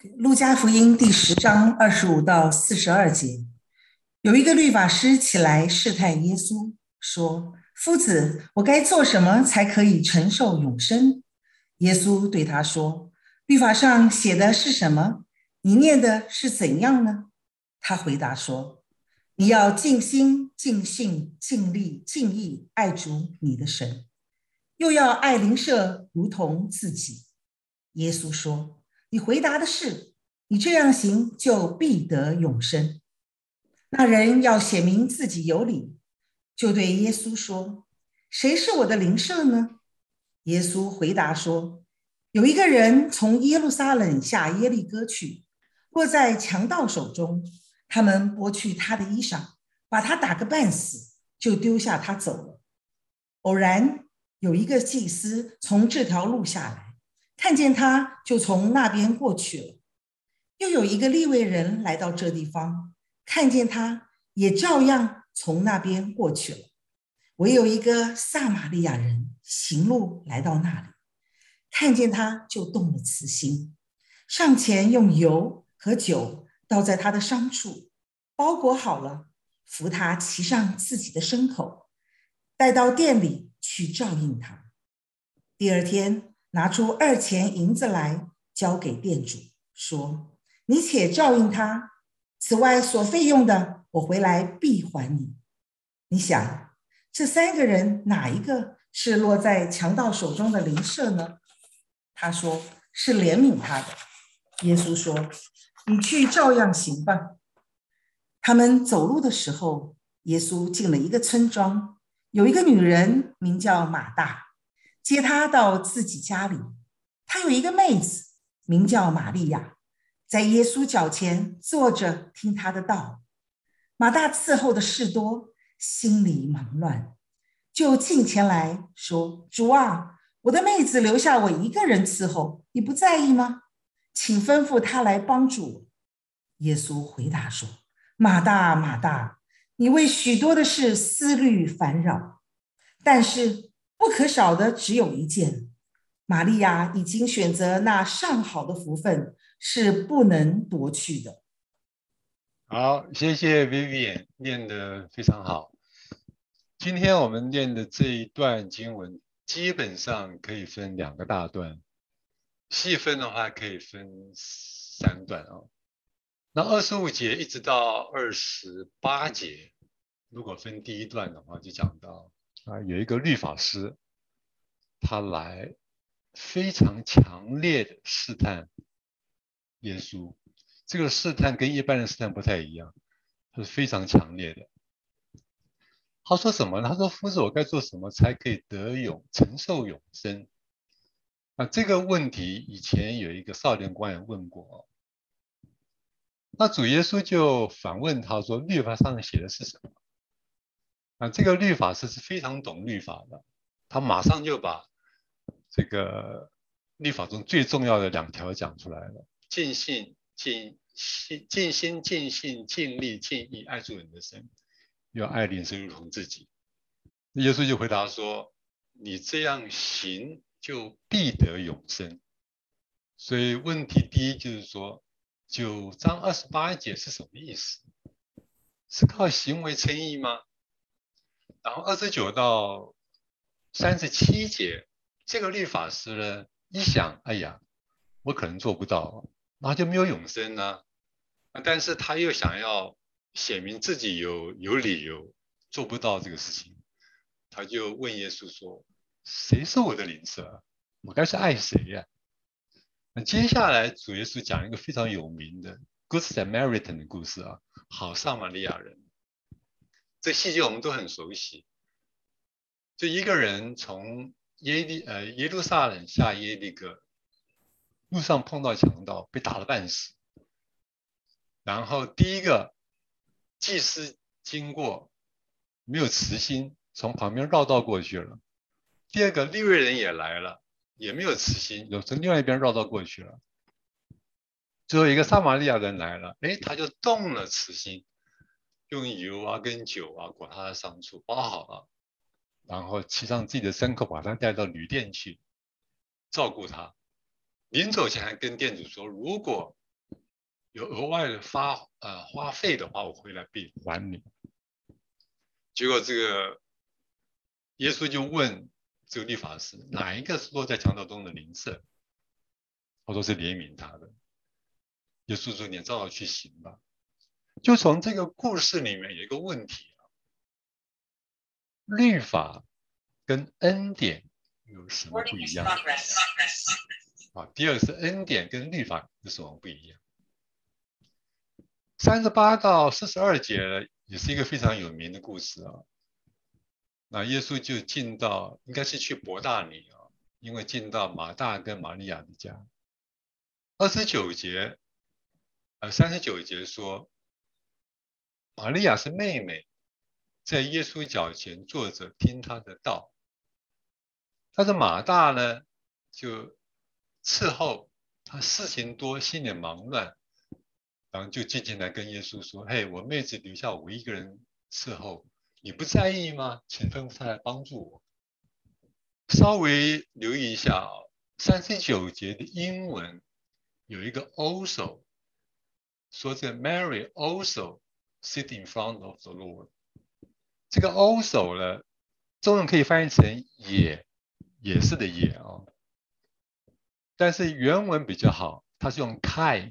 路加福音第10章25到42节，有一个律法师起来试探耶稣，说：“夫子，我该做什么才可以承受永生？”耶稣对他说：“律法上写的是什么？你念的是怎样呢？”他回答说：“你要尽心、尽性、尽力、尽意爱主你的神，又要爱邻舍如同自己。”耶稣说：“你回答的是，你这样行就必得永生。”那人要显明自己有理，就对耶稣说：“谁是我的邻舍呢？”耶稣回答说：“有一个人从耶路撒冷下耶利哥去，落在强盗手中，他们剥去他的衣裳，把他打个半死，就丢下他走了。偶然有一个祭司从这条路下来，看见他，就从那边过去了。又有一个利未人来到这地方，看见他，也照样从那边过去了。唯有一个撒玛利亚人行路来到那里，看见他，就动了慈心，上前用油和酒倒在他的伤处，包裹好了，扶他骑上自己的牲口，带到店里去照应他。第二天，拿出2钱银子来，交给店主，说：“你且照应他，此外所费用的，我回来必还你。”你想，这3个人哪一个是落在强盗手中的邻舍呢？他说：“是怜悯他的。”耶稣说：“你去照样行吧。”他们走路的时候，耶稣进了一个村庄，有一个女人名叫马大，接他到自己家里。她有一个妹子名叫玛利亚，在耶稣脚前坐着听他的道。马大伺候的事多，心里忙乱，就近前来说：“主啊，我的妹子留下我一个人伺候，你不在意吗？请吩咐她来帮助我。”耶稣回答说：“马大，马大，你为许多的事思虑烦扰，但是不可少的只有一件。玛利亚已经选择那上好的福分，是不能夺去的。” 好，谢谢 Vivian 念得非常好。今天我们念的这一段经文，基本上可以分2个大段，细分的话可以分3段哦。那25节一直到28节，如果分第一段的话，就讲到有一个律法师，他来非常强烈的试探耶稣。这个试探跟一般的试探不太一样，它是非常强烈的。他说什么呢？他说：夫子，我该做什么才可以承受永生？这个问题以前有一个少年官也问过，那主耶稣就反问他说：律法上写的是什么？这个律法师是非常懂律法的，他马上就把这个律法中最重要的2条讲出来了：尽心、尽心、尽力、尽意爱主人的神，要爱邻舍如同自己。耶稣就回答说：你这样行，就必得永生。所以问题第一就是说，9章28节是什么意思？是靠行为称义吗？然后29到37节，这个律法师呢，一想，哎呀，我可能做不到，然后就没有永生呢。但是他又想要显明自己有理由做不到这个事情，他就问耶稣说：谁是我的邻舍？我该是爱谁呀？那接下来主耶稣讲一个非常有名的 Good Samaritan 的故事啊，好撒玛利亚人。这细节我们都很熟悉。就一个人从耶路撒冷下耶利哥，路上碰到强盗，被打了半死。然后第一个祭司经过，没有慈心，从旁边绕道过去了。第二个利未人也来了，也没有慈心，从另外一边绕道过去了。最后一个撒玛利亚人来了，他就动了慈心，用油啊跟酒啊裹他的伤处，包好了，然后骑上自己的牲口，把他带到旅店去照顾他。临走前还跟店主说，如果有额外的花费的话，我回来必还你。结果这个耶稣就问这个律法师，哪一个是落在强盗中的邻舍？他说是怜悯他的。耶稣说：“你照着去行吧。”就从这个故事里面有一个问题啊，律法跟恩典有什么不一样？第二个是恩典跟律法有什么不一样？38到42节也是一个非常有名的故事啊。那耶稣就进到，应该是去伯大尼啊，因为进到马大跟玛利亚的家。39节说，玛利亚是妹妹，在耶稣脚前坐着听他的道。但是马大呢，就伺候他事情多，心里忙乱，然后就进来跟耶稣说：“嘿，我妹子留下我一个人伺候，你不在意吗？请吩咐他来帮助我。”稍微留意一下39节的英文有一个 also， 说这 Mary also sit in front of the Lord。这个 also 呢，中文可以翻译成也是的也啊，但是原文比较好，它是用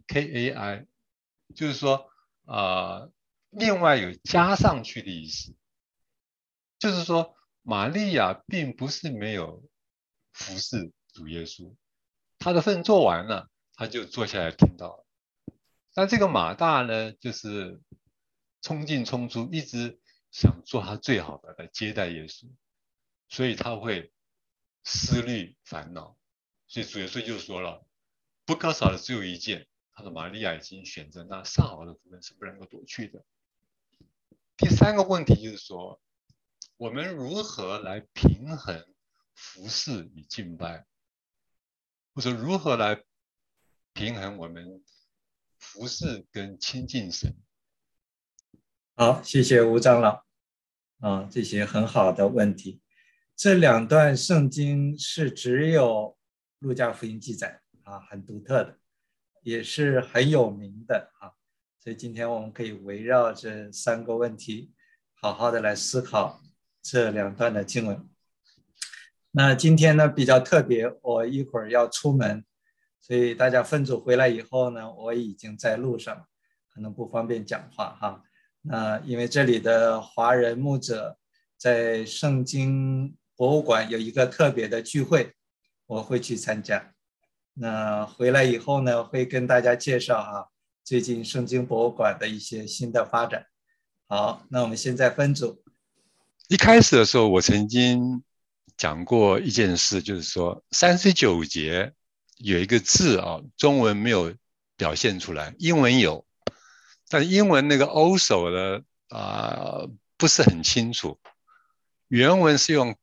kai， 就是说另外有加上去的意思，就是说玛利亚并不是没有服侍主耶稣，她的份做完了，她就坐下来听到了。但这个马大呢，就是冲进冲出，一直想做他最好的来接待耶稣，所以他会思虑烦恼。所以主耶稣就说了，不可少的只有一件，他说玛利亚已经选择那上好的部分是不能够夺去的。第三个问题就是说，我们如何来平衡服侍与敬拜，或者如何来平衡我们服侍跟亲近神？ 好，谢谢吴长老这些很好的问题。这两段圣经是只有路加福音记载很独特的，也是很有名的所以今天我们可以围绕这三个问题好好的来思考这两段的经文。那今天呢比较特别，我一会儿要出门，所以大家分组回来以后呢，我已经在路上，可能不方便讲话那因为这里的华人牧者在圣经博物馆有一个特别的聚会，我会去参加。那回来以后呢，会跟大家介绍最近圣经博物馆的一些新的发展。好，那我们现在分组。 一开始的时候，我曾经讲过一件事，就是说39节有一个字中文没有表现出来，英文有，但英文那个 also 呢不是很清楚。原文是用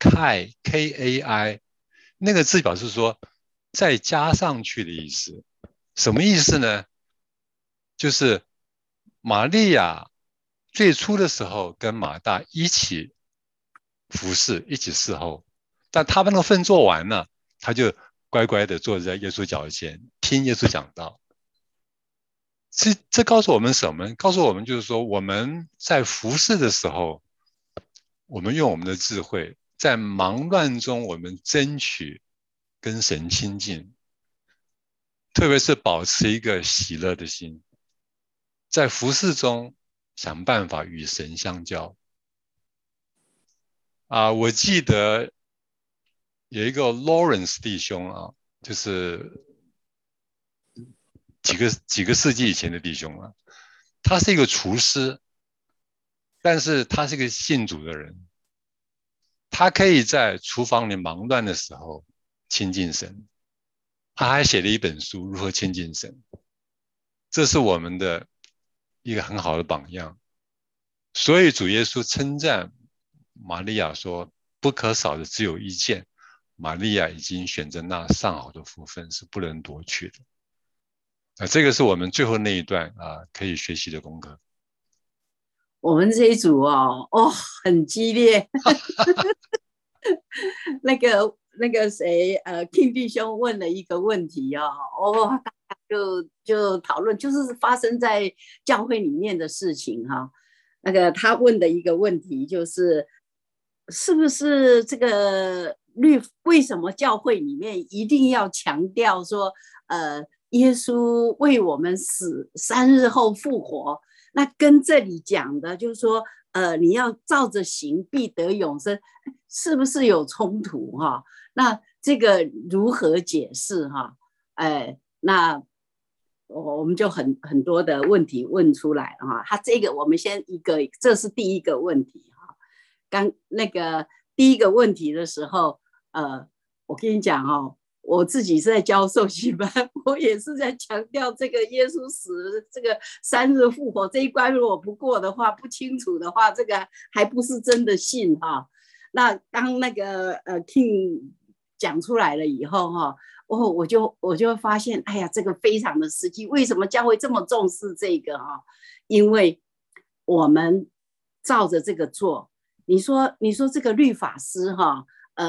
kai， 那个字表示说再加上去的意思。什么意思呢？就是玛利亚最初的时候跟马大一起服侍，一起侍候，但他们的份做完了，他就乖乖的坐在耶稣脚前听耶稣讲道。这告诉我们什么？告诉我们就是说，我们在服侍的时候，我们用我们的智慧，在忙乱中我们争取跟神亲近，特别是保持一个喜乐的心，在服侍中想办法与神相交。我记得有一个 Lawrence 弟兄就是几个世纪以前的弟兄他是一个厨师，但是他是一个信主的人，他可以在厨房里忙乱的时候亲近神，他还写了一本书如何亲近神，这是我们的一个很好的榜样。所以主耶稣称赞玛利亚说，不可少的只有一件，玛利亚已经选择那上好的福分，是不能夺去的。这个是我们最后那一段可以学习的功课。 我们这一组很激烈。那个谁King 弟兄问了一个问题大家就讨论，就是发生在教会里面的事情哈。那个他问的一个问题就是，是不是这个为什么教会里面一定要强调说，耶稣为我们死，3日后复活？那跟这里讲的就是说，你要照着行必得永生，是不是有冲突哈？那这个如何解释哈？那我们就很多的问题问出来了哈。他这个我们先这是第一个问题哈。刚那个第一个问题的时候，我跟你讲哦，我自己是在教受洗班，我也是在强调这个耶稣死，这个3日复活这一关，如果不过的话，不清楚的话，这个还不是真的信哈。那当那个King 讲出来了以后哈，我就发现，哎呀，这个非常的实际。为什么教会这么重视这个哈？因为我们照着这个做。你说这个律法师哈，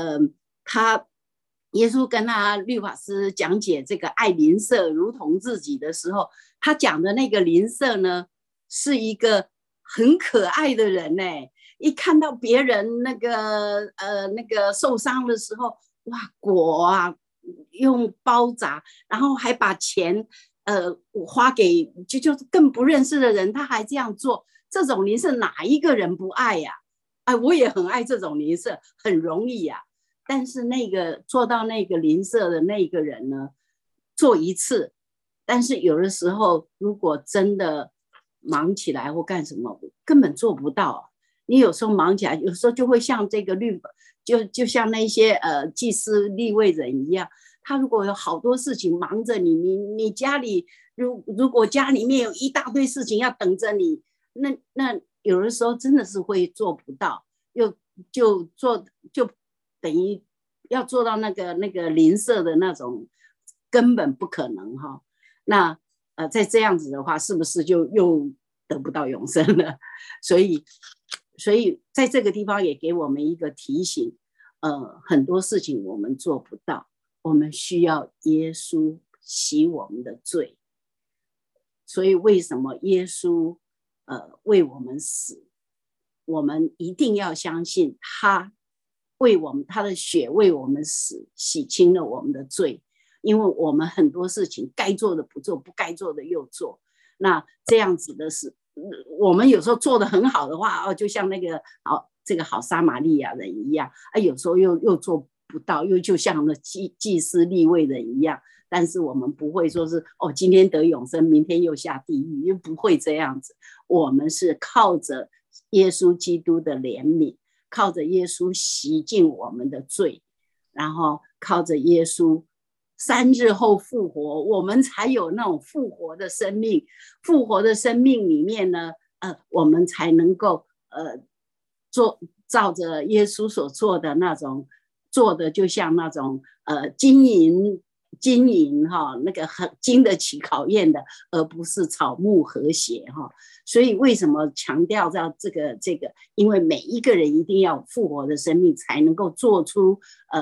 耶稣跟他律法师讲解这个爱邻舍如同自己的时候，他讲的那个邻舍呢，是一个很可爱的人呢。一看到别人那个受伤的时候，哇，果啊用包扎，然后还把钱花给就更不认识的人，他还这样做，这种邻舍哪一个人不爱呀？我也很爱这种邻舍，很容易呀。但是那个做到那个邻舍的那个人呢，做一次，但是有的时候如果真的忙起来或干什么，根本做不到。你有时候忙起来，有时候就会像这个就像那些祭司利未人一样，他如果有好多事情忙着你家里如果家里面有一大堆事情要等着你，那有的时候真的是会做不到，就等于要做到那个邻舍的那种，根本不可能哈。那再这样子的话，是不是就又得不到永生了？所以在这个地方也给我们一个提醒，很多事情我们做不到，我们需要耶稣洗我们的罪。所以为什么耶稣为我们死，我们一定要相信他的血为我们死，洗清了我们的罪。因为我们很多事情该做的不做，不该做的又做，那这样子的事，我们有时候做得很好的话，就像这个好撒玛利亚人一样，有时候又做不到，又就像那祭司利未人一样。但是我们不会说是今天得永生，明天又下地狱，又不会这样子。我们是靠着耶稣基督的怜悯，靠着耶稣洗净我们的罪，然后靠着耶稣3日后复活，我们才有那种复活的生命。复活的生命里面呢，我们才能够照着耶稣所做的那种，做的就像那种金银哈，那个很经得起考验的，而不是草木和谐哈。所以为什么强调到这个？因为每一个人一定要有复活的生命，才能够做出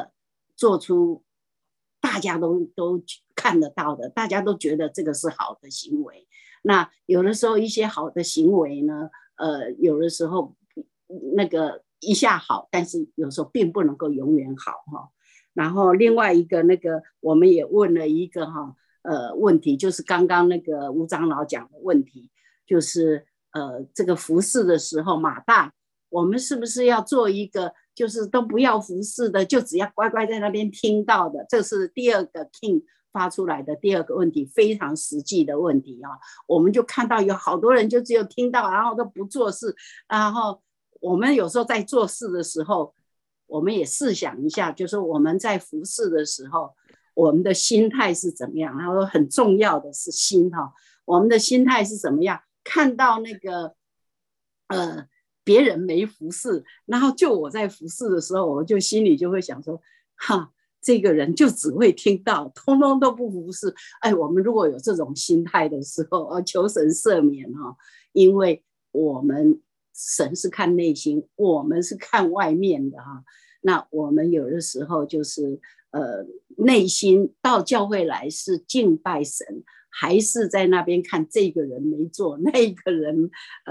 大家都看得到的，大家都觉得这个是好的行为。那有的时候一些好的行为呢，有的时候那个一下好，但是有时候并不能够永远好哈。然后另外一个我们也问了一个问题，就是刚刚那个吴长老讲的问题，就是这个服侍的时候，马大，我们是不是要做一个就是都不要服侍的，就只要乖乖在那边听到的？这是第二个 King 发出来的第二个问题，非常实际的问题啊。我们就看到有好多人就只有听到，然后都不做事。然后我们有时候在做事的时候，我们也试想一下，就是我们在服侍的时候，我们的心态是怎么样？然后很重要的是心哈，我们的心态是怎么样？看到那个别人没服侍，然后就我在服侍的时候，我就心里就会想说，这个人就只会听到，通通都不服侍。我们如果有这种心态的时候，求神赦免哈，因为我们神是看内心，我们是看外面的哈。那我们有的时候就是内心到教会来是敬拜神， 还是在那边看这个人没做，那个人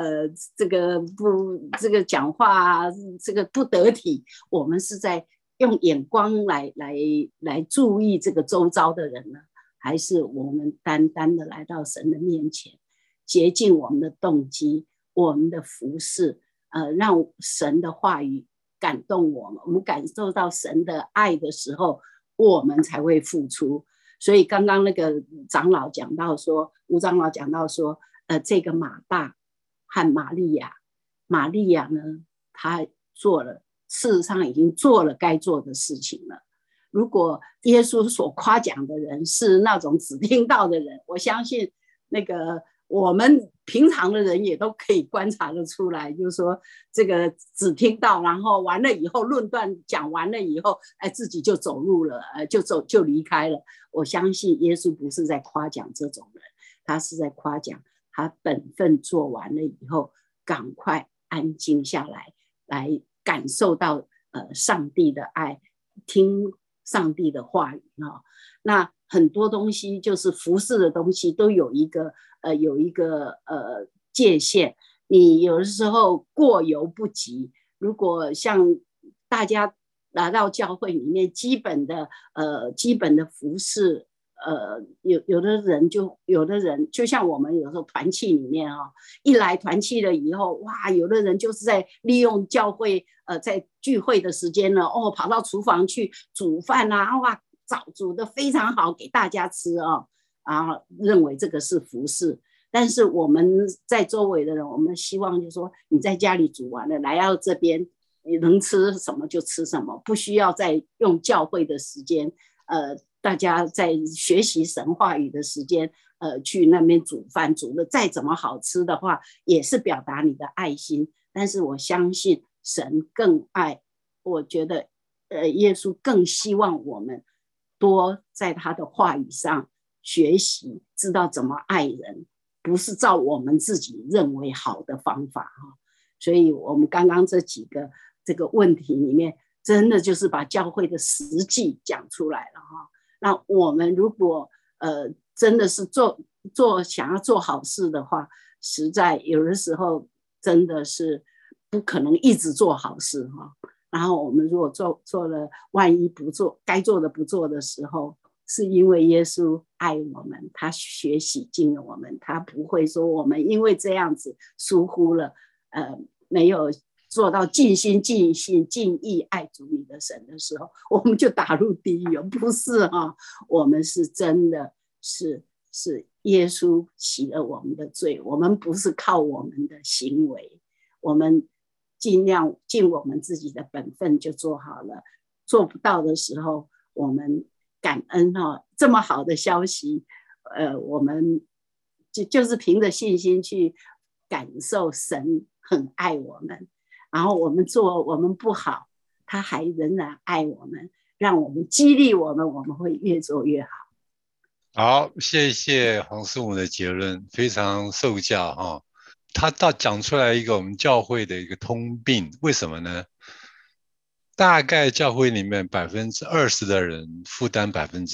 这个讲话这个不得体，我们是在用眼光来注意这个周遭的人呢，还是我们单单的来到神的面前，洁净我们的动机，我们的服事，让神的话语感动我们，我们感受到神的爱的时候，我们才会付出。所以刚刚那个长老讲到说，吴长老讲到说，这个马大和玛利亚，玛利亚呢，她做了，事实上已经做了该做的事情了。如果耶稣所夸奖的人是那种只听到的人，我相信那个我们平常的人也都可以观察得出来，就是说这个只听到，然后完了以后论断讲完了以后，自己就走路了，就离开了。我相信耶稣不是在夸奖这种人，他是在夸奖他本分做完了以后，赶快安静下来，来感受到上帝的爱，听上帝的话语啊。那很多东西就是服事的东西都有一个界限，你有的时候过犹不及。如果像大家来到教会里面，基本的服事，有的人就像我们有时候团契里面一来团契了以后，哇，有的人就是在利用教会在聚会的时间呢，跑到厨房去煮饭啊，哇，煮得非常好给大家吃认为这个是服事。但是我们在周围的人，我们希望就是说，你在家里煮完了来到这边，你能吃什么就吃什么，不需要再用教会的时间，大家在学习神话语的时间，去那边煮饭，煮的再怎么好吃的话，也是表达你的爱心。但是我相信神更爱，我觉得耶稣更希望我们多在他的话语上学习，知道怎么爱人，不是照我们自己认为好的方法。所以我们刚刚这几个这个问题里面，真的就是把教会的实际讲出来了。那我们如果真的是想要做好事的话，实在有的时候真的是不可能一直做好事。然后我们如果做了，万一不做该做的不做的时候，是因为耶稣爱我们，他学习进了我们，他不会说我们因为这样子疏忽了没有做到尽心尽性尽意爱主你的神的时候，我们就打入地狱。不是我们是真的是耶稣洗了我们的罪，我们不是靠我们的行为，我们尽量尽我们自己的本分就做好了。做不到的时候，我们感恩这么好的消息，我们就是凭着信心去感受神很爱我们，然后我们不好，他还仍然爱我们，让我们激励我们会越做越好。 好，谢谢黄师母的结论，非常受教他讲出来一个我们教会的一个通病，为什么呢？大概教会里面20%的人负担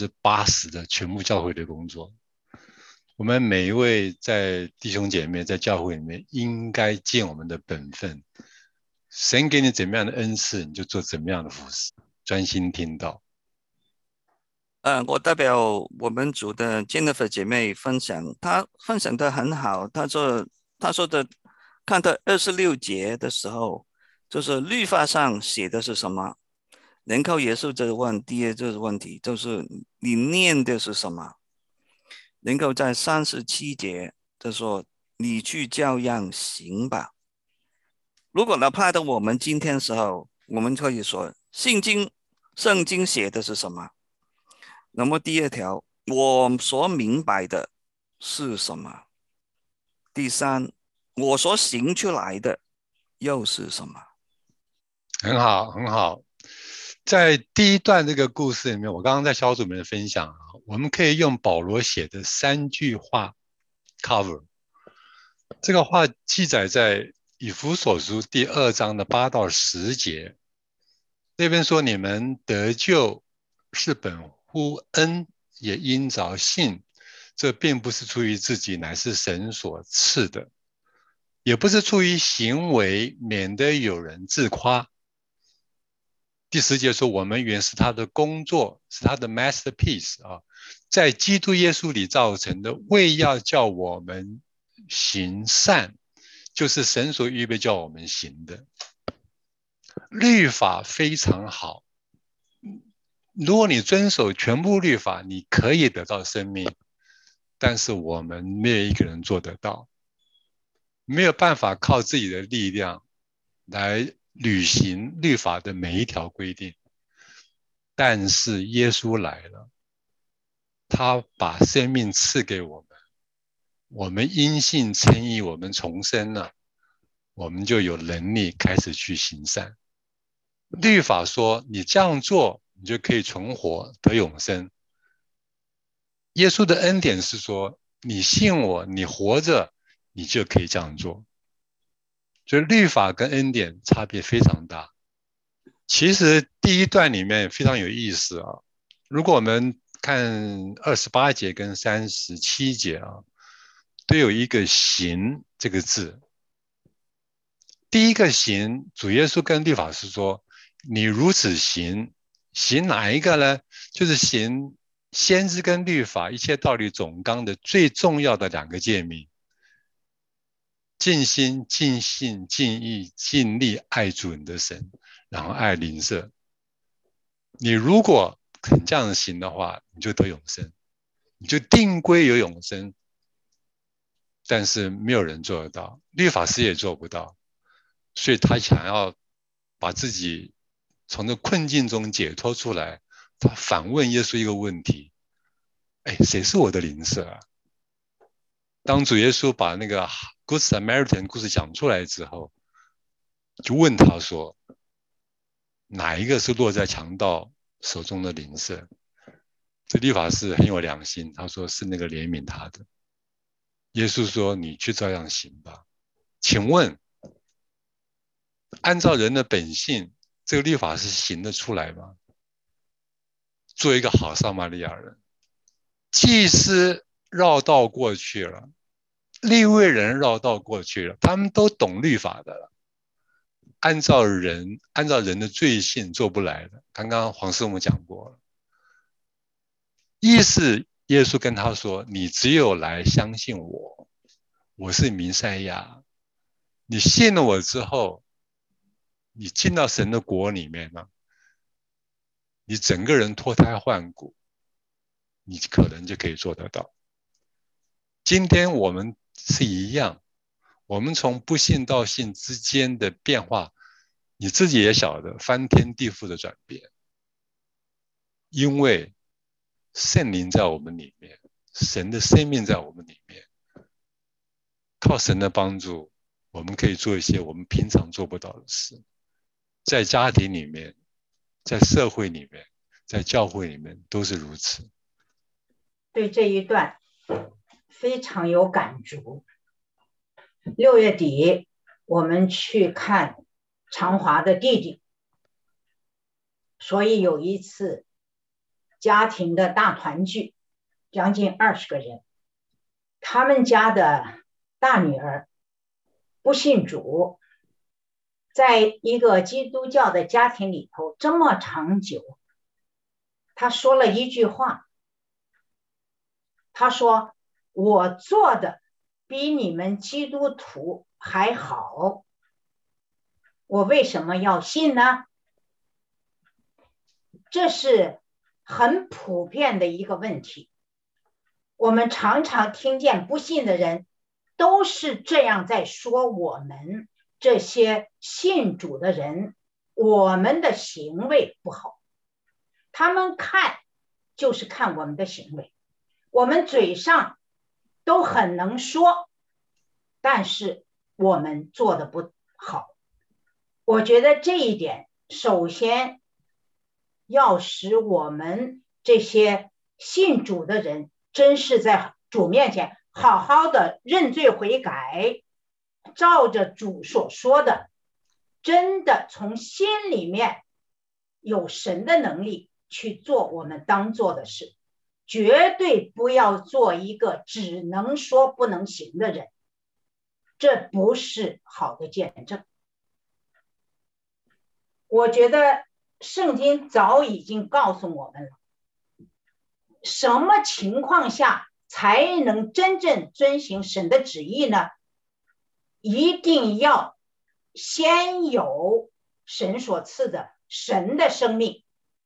80%的全部教会的工作。我们每一位在弟兄姐妹在教会里面应该尽我们的本分，神给你怎么样的恩赐，你就做怎么样的服事，专心听到。 我代表我们组的 Jennifer 姐妹分享，她分享得很好。她说的，看到26节的时候，就是律法上写的是什么？能够耶稣这个问题，第二这个问题就是你念的是什么？能够在37节就说你去照样行吧。如果apply到我们今天的时候，我们可以说圣经写的是什么？那么第二条，我所明白的是什么？第三，我所行出来的又是什么？ 很好，很好。在第一段这个故事里面，我刚刚在小组里面分享我们可以用保罗写的3句话 cover。这个话记载在以弗所书第2章的8到10节。那边说你们得救是本乎恩，也因着信。 这并不是出于自己，乃是神所赐的，也不是出于行为，免得有人自夸。第10节说，我们原是他的工作，是他的 masterpiece 啊，在基督耶稣里造成的，为要叫我们行善，就是神所预备叫我们行的。律法非常好，如果你遵守全部律法，你可以得到生命，但是我们没有一个人做得到，没有办法靠自己的力量来履行律法的每一条规定。但是耶稣来了，他把生命赐给我们，我们因信称义，我们重生了，我们就有能力开始去行善。律法说你这样做你就可以存活得永生，耶稣的恩典是说你信我，你活着你就可以这样做。所以律法跟恩典差别非常大。其实第一段里面非常有意思啊，如果我们看28节跟37节啊，都有一个行这个字。第一个行，主耶稣跟律法师说，你如此行，行哪一个呢？就是行先知跟律法一切道理总纲的最重要的2个诫命，尽心尽性尽意尽力爱主你的神，然后爱邻舍。你如果肯这样行的话，你就得永生，你就定规有永生。但是没有人做得到，律法师也做不到，所以他想要把自己从这困境中解脱出来，他反问耶稣一个问题：谁是我的邻舍啊？当主耶稣把那个 Good Samaritan 故事讲出来之后，就问他说，哪一个是落在强盗手中的邻舍？这律法师很有良心，他说是那个怜悯他的。耶稣说，你去照样行吧。请问按照人的本性，这个律法是行得出来吗？做一个好撒玛利亚人，祭司绕道过去了，利未人绕道过去了，他们都懂律法的了，按照人的罪性做不来的。刚刚黄师母讲过了，意思耶稣跟他说，你只有来相信我，我是弥赛亚，你信了我之后，你进到神的国里面了，你整个人脱胎换骨，你可能就可以做得到。今天我们是一样，我们从不信到信之间的变化，你自己也晓得，翻天地覆的转变。因为圣灵在我们里面，神的生命在我们里面，靠神的帮助，我们可以做一些我们平常做不到的事，在家庭里面，在社会里面，在教会里面都是如此。 对这一段非常有感触。6月底我们去看长华的弟弟，所以有一次家庭的大团聚，将近20个人。他们家的大女儿不信主，在一个基督教的家庭里头这么长久，他说了一句话，他说，我做的比你们基督徒还好，我为什么要信呢？这是很普遍的一个问题。我们常常听见不信的人都是这样在说我们这些信主的人，我们的行为不好。他们看就是看我们的行为，我们嘴上都很能说，但是我们做的不好。我觉得这一点首先要使我们这些信主的人真是在主面前好好的认罪悔改，照着主所说的，真的从心里面有神的能力去做我们当做的事。 绝对不要做一个只能说不能行的人，这不是好的见证。我觉得圣经早已经告诉我们了，什么情况下才能真正遵行神的旨意呢？一定要先有神所赐的神的生命，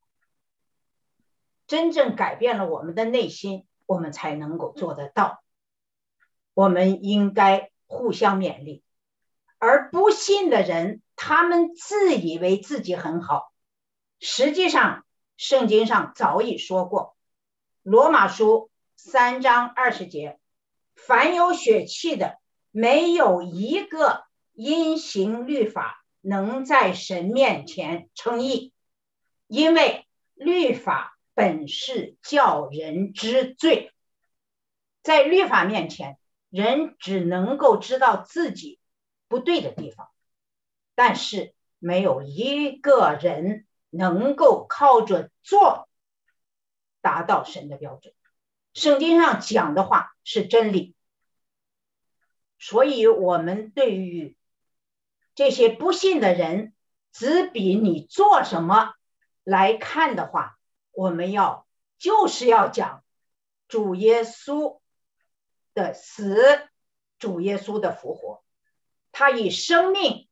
真正改变了我们的内心，我们才能够做得到。我们应该互相勉励，而不信的人，他们自以为自己很好，实际上圣经上早已说过，罗马书3章20节，凡有血气的，没有一个因行律法能在神面前称义，因为律法本是叫人知罪。在律法面前，人只能够知道自己不对的地方，但是没有一个人能够靠着做达到神的标准。圣经上讲的话是真理，所以我们对于这些不信的人，只比你做什么来看的话，我们就是要讲主耶稣的死，主耶稣的复活，他以生命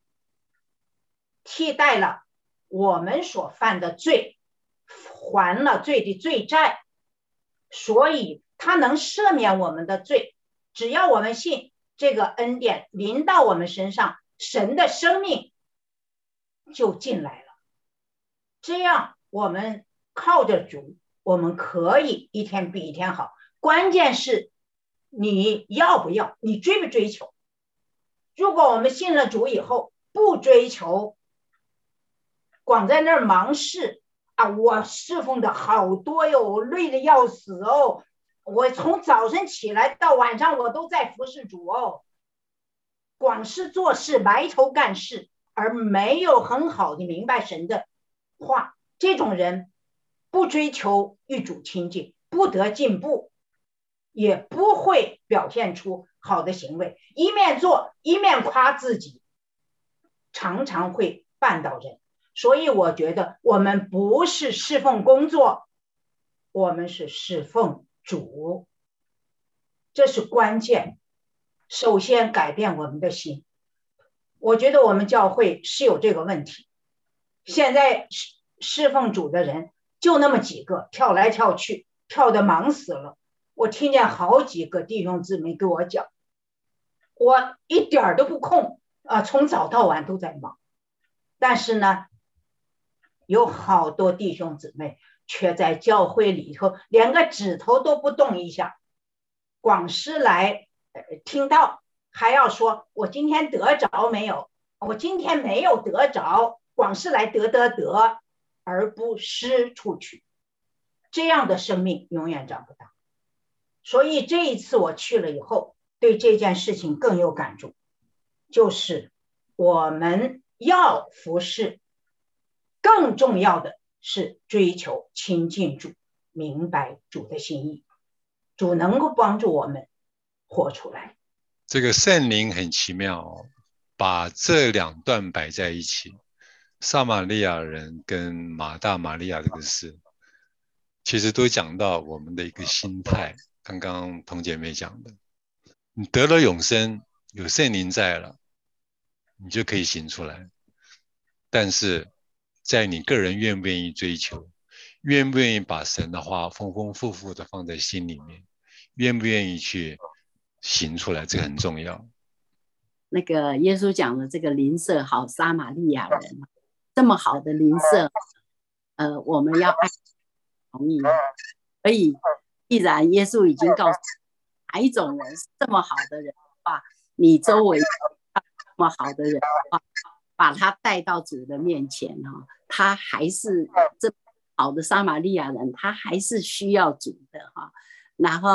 替代了我们所犯的罪，还了罪的罪债，所以他能赦免我们的罪。只要我们信，这个恩典临到我们身上，神的生命就进来了。这样我们靠着主，我们可以一天比一天好。关键是你要不要，你追不追求。如果我们信了主以后不追求，光在那儿忙事啊，我侍奉的好多哟，我累得要死哦，我从早晨起来到晚上我都在服侍主哦，光是做事埋头干事，而没有很好的明白神的话，这种人不追求与主亲近，不得进步，也不会表现出好的行为，一面做一面夸自己，常常会绊倒人。所以我觉得我们不是侍奉工作，我们是侍奉主，这是关键。首先改变我们的心。我觉得我们教会是有这个问题，现在侍奉主的人就那么几个，跳来跳去，跳得忙死了。我听见好几个弟兄姊妹跟我讲，我一点都不空啊，从早到晚都在忙。但是呢，有好多弟兄姊妹却在教会里头连个指头都不动一下，光是来听到，还要说我今天得着没有，我今天没有得着，光是来得，而不施出去。这样的生命永远长不大。所以这一次我去了以后，对这件事情更有感触，就是我们要服侍，更重要的是追求亲近主，明白主的心意，主能够帮助我们活出来。 这个圣灵很奇妙哦，把这两段摆在一起，撒玛利亚人跟马大马利亚这个事，其实都讲到我们的一个心态。刚刚童姐妹讲的，你得了永生，有圣灵在了，你就可以行出来。但是在你个人愿不愿意追求，愿不愿意把神的话丰丰富富的放在心里面，愿不愿意去行出来，这个很重要。 那个耶稣讲的这个邻舍好撒玛利亚人，这么好的邻舍，我们要爱同意。所以既然耶稣已经告诉哪一种人是这么好的人的话，你周围这么好的人的话，把他带到主的面前，他还是这好的撒玛利亚人，他还是需要主的。然后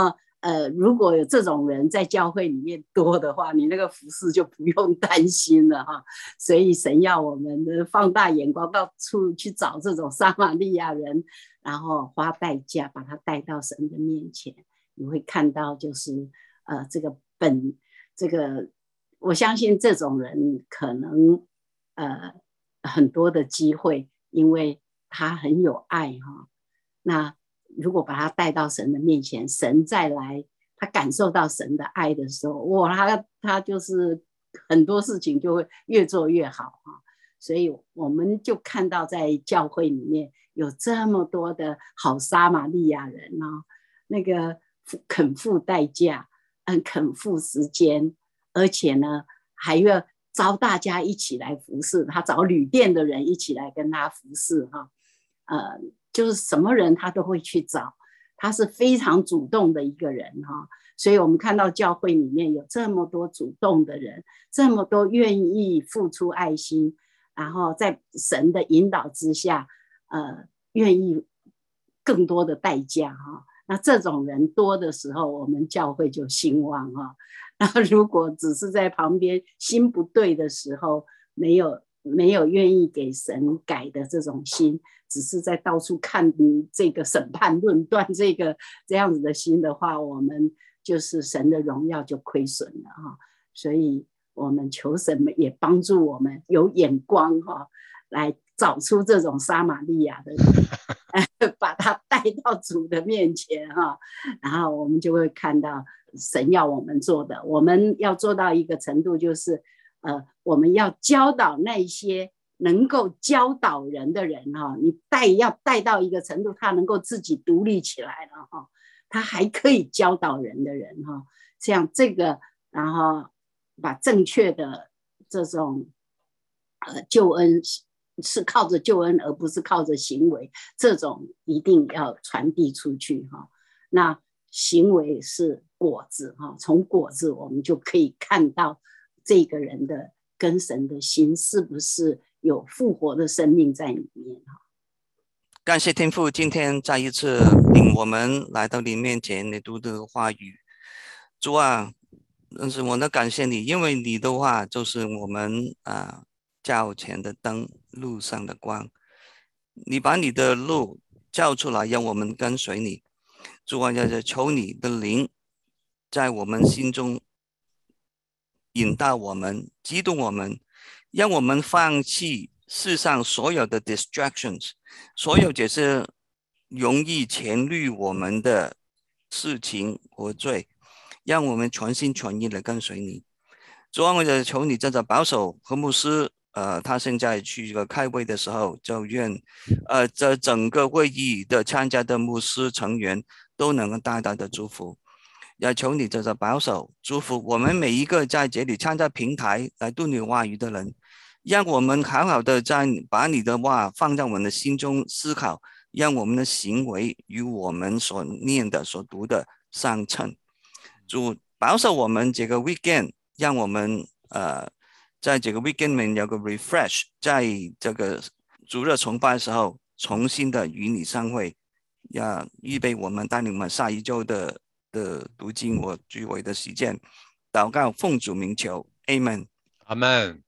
如果有这种人在教会里面多的话，你那个服事就不用担心了哈。所以神要我们的放大眼光，到处去找这种撒玛利亚人，然后花代价把他带到神的面前。你会看到就是这个我相信这种人可能很多的机会，因为他很有爱哈。那如果把他带到神的面前，神再来，他感受到神的爱的时候，哇，他就是很多事情就会越做越好哈。所以我们就看到在教会里面有这么多的好撒玛利亚人啊，那个肯付代价，肯付时间，而且呢还要招大家一起来服侍他，找旅店的人一起来跟他服侍哈。就是什么人他都会去找，他是非常主动的一个人哈。所以我们看到教会里面有这么多主动的人，这么多愿意付出爱心，然后在神的引导之下，愿意更多的代价哈。那这种人多的时候，我们教会就兴旺哈。然后如果只是在旁边心不对的时候，没有愿意给神改的这种心，只是在到处看这个审判论断这样子的心的话，我们就是神的荣耀就亏损了哈。所以我们求神也帮助我们有眼光哈，来找出这种撒玛利亚的人把他带到主的面前哈。然后我们就会看到神要我们做的，我们要做到一个程度，就是我们要教导那些能够教导人的人哈。你要带到一个程度，他能够自己独立起来了哈，他还可以教导人的人哈。像这个，然后把正确的这种救恩是靠着救恩，而不是靠着行为，这种一定要传递出去哈。那行为是果子哈，从果子我们就可以看到这个人的跟神的心是不是有复活的生命在里面哈。 感谢天父今天再一次领我们来到你面前，你读的话语。主啊，但是我感谢你，因为你的话就是我们脚前的灯，路上的光。你把你的路照出来，让我们跟随你。主啊，要求你的灵在我们心中引导我们，激动我们，让我们放弃世上所有的 distractions， 所有这些容易牵累我们的事情和罪，让我们全心全意的跟随你。主啊，我就求你真的保守何牧师，他现在去开会的时候，就愿这整个会议的参加的牧师成员都能够大大的祝福。要求你真的保守祝福我们每一个在这里参加平台来读你话语的人，让我们好好的把你的话放在我们的心中思考，让我们的行为与我们所念的所读的相称。主保守我们这个 weekend， 让我们在这个 weekend 里面有个 refresh， 在这个主日崇拜的时候重新的与你相会，要预备我们带领我们下一周的读经和聚会的时间。祷告奉主名求 Amen。 阿们。